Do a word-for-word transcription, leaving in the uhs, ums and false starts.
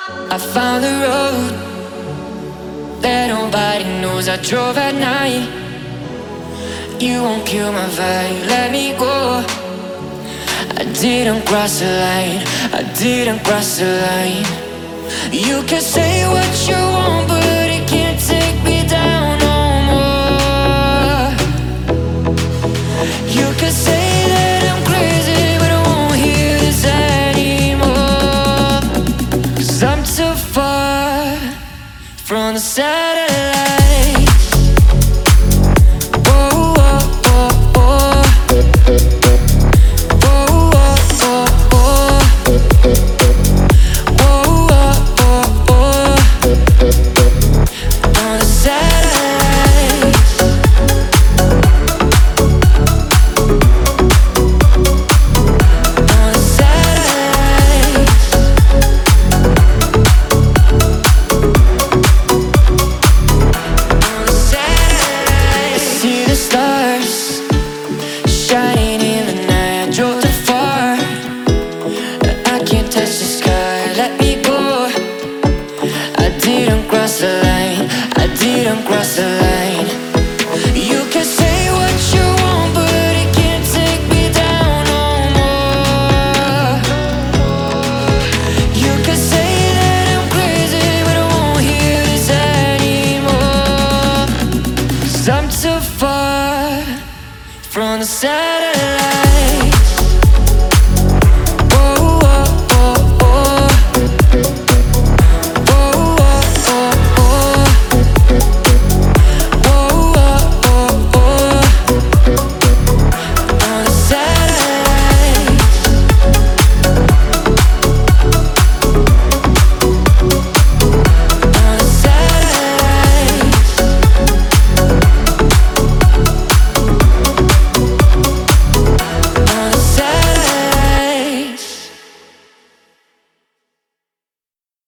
I found the road that nobody knows. I drove at night. You won't kill my vibe. Let me go. I didn't cross the line. I didn't cross the line. You can say what you want, but it can't take me down no more. You can say that I'm crazy, but I won't hear this anymore. 'Cause I'm too far from the satellites. Whoa, whoa, whoa, whoa. Whoa, whoa, whoa, whoa. Whoa, whoa, whoa, whoa. On the satellites. On the satellites. On the satellites. I see the stars shining in the night. I drove too far. I can't touch the